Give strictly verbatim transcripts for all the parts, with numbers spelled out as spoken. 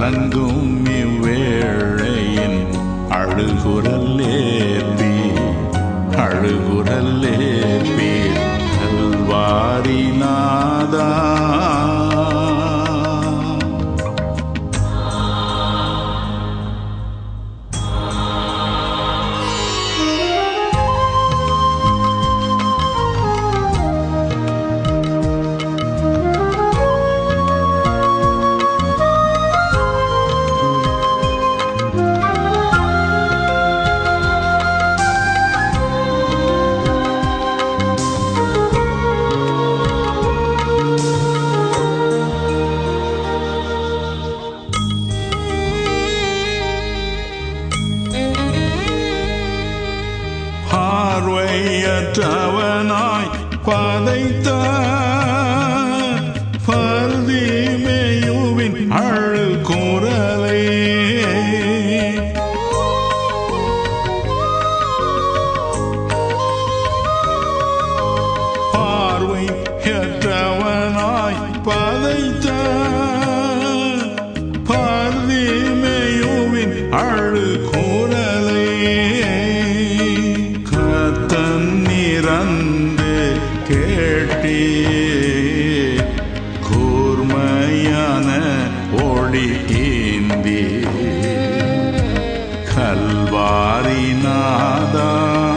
கலங்கும் இவ்வேளையின் அழுகுரல்லேற்பி அழுகுரல்லேற்பி கல்வாரி நாதா. பார்வையற்றவனாய் பதைத்த பர்தீமேயுவின் அழுகுரலே, பார்வையற்றவனாய் பதைத்த பர்தீமேயுவின் அழுகுரலே, இறந்து கேட்டே கூர்மையான ஒளி ஏந்தி கல்வாரி நாதா.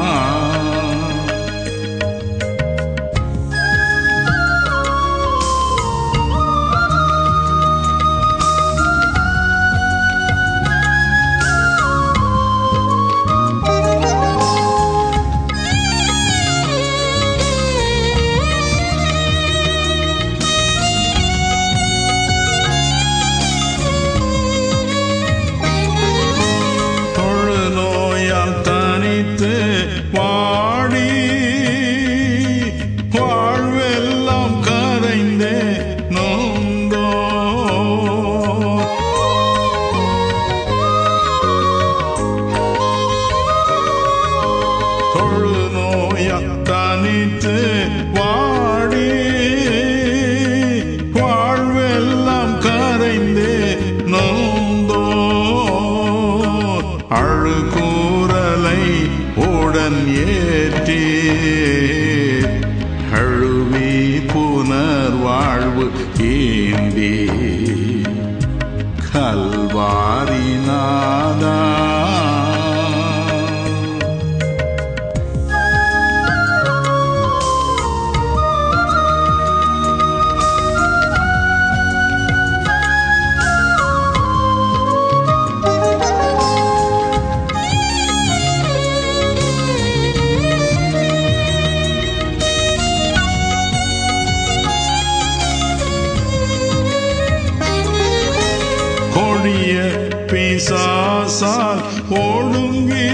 வாடி வாழ்வெல்லாம் கரைந்தே நொந்தோ, தொழுநோயா தனித்து வாடி வாழ்வெல்லாம் கரைந்தே நொந்தோ, அழுகூரலை உடன் ஏற்றி அழுவி புனர்வாழ்வு ஏந்தி கல்வாரி நாதா. கொடிய பிசாசால் ஒடுங்கி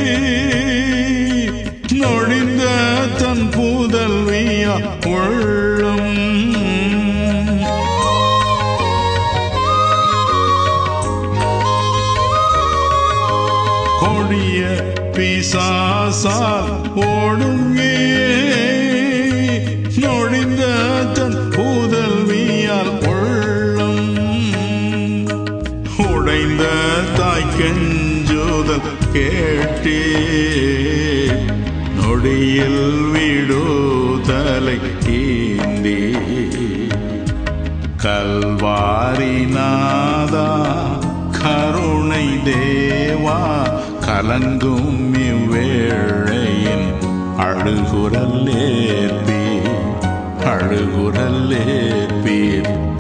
நொடிந்த தன் புதல்வியா உள்ளம், கொடிய பிசாசால் ஒடுங்கி நொடிந்த தன் புதல்வியால் உள்ளம், உடைந்த தாய் கெஞ்சுதல் கேட்டே நொடியில் விடுதலை ஏந்தி கல்வாரி நாதா. கருணை தேவா கலங்கும் இவ்வேளையின் அழுகுரல்லேற்பி அழுகுரல்லேற்பீர்